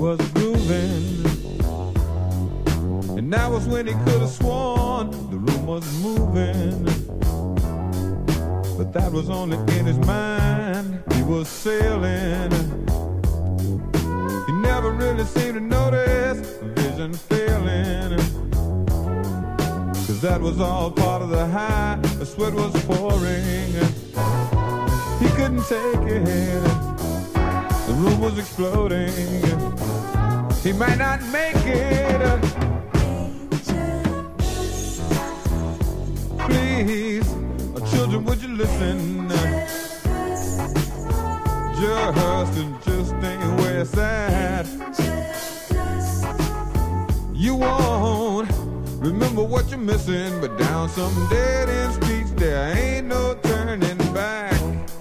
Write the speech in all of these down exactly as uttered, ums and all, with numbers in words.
was grooving, and that was when he could have sworn the room was moving. But that was only in his mind. He was sailing. He never really seemed to notice vision failing, 'cause that was all part of the high. The sweat was pouring. He couldn't take it. The room was exploding. He might not make it. Please, children, would you listen? Just and just ain't where it's at. You won't remember what you're missing, but down some dead end streets there ain't no turning back.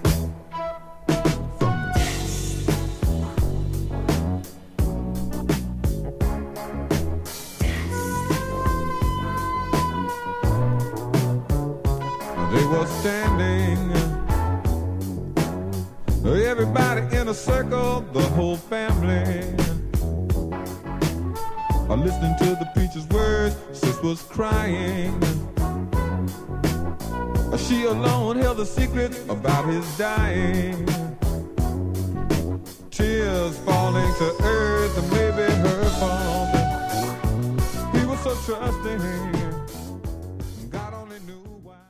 They were standing, everybody in a circle, the whole family, are listening to the preacher's words. Sis was crying. She alone held the secret about his dying. Tears falling to earth, and maybe her fault. He was so trusting.